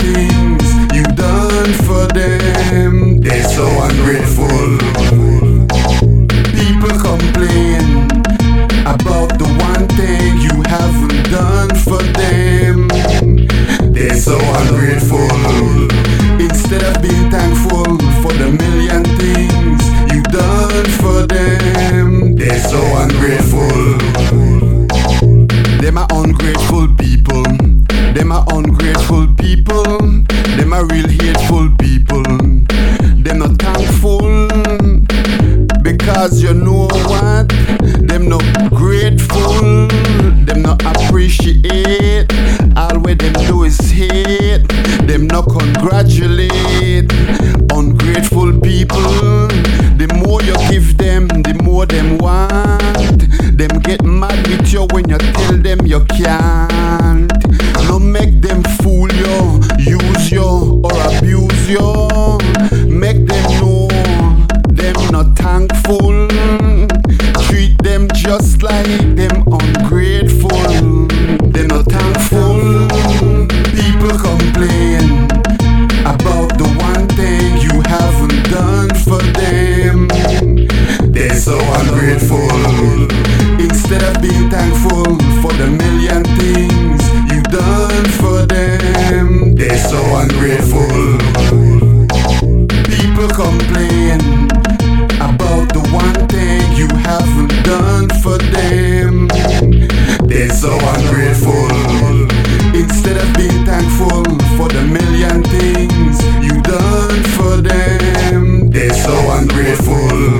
things you done for them. They're so ungrateful. People complain about the one thing you haven't done for them. They're so ungrateful. Instead of being thankful for the million things you done for them, they're so ungrateful. Them are ungrateful people. Them are ungrateful people. Them are real hateful people. Them not thankful because you know what? Them not grateful. Them not appreciate. All what them do is hate. Them not congratulate. Ungrateful people. The more you give them, the more them want. Them get mad with you when you tell them you can't. No make them fool you, use you or abuse you. Make them know them not thankful. Treat them just like them ungrateful. They're not thankful. People complain about the one thing you haven't done for them. They're so ungrateful. Instead of being thankful for the million things you done for them, they're so ungrateful. People complain about the one thing you haven't done for them. They're so ungrateful. Instead of being thankful for the million things you done for them, they're so ungrateful.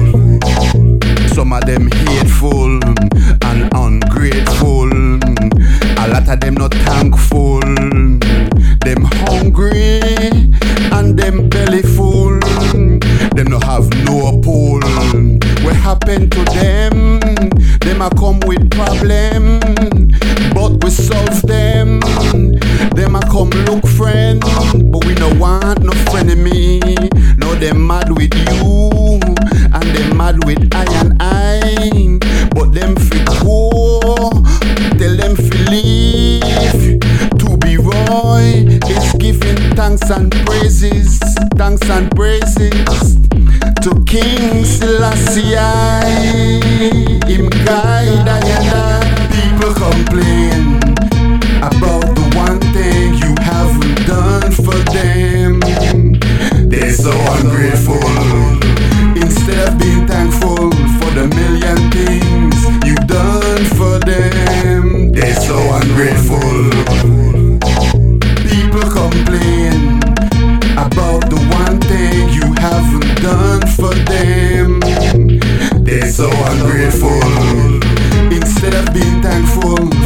Some of them hateful and ungrateful. A lot of them not thankful. Them hungry and them belly full. Them no have no pull. What happened to them? Them a come with problem, but we solve them. Them a come look friend, but we no want no frenemy. No, them mad with you, and them mad with I and I. But them fi go, tell them fi leave. To be Roy is giving thanks and praises to King Selassie. Him guide I and I. People complain about the one thing you haven't done for them. They're so ungrateful. Instead of being thankful for the million things you done for them, they're so ungrateful. People complain about the one thing you haven't done for them. They're so ungrateful. Instead of being thankful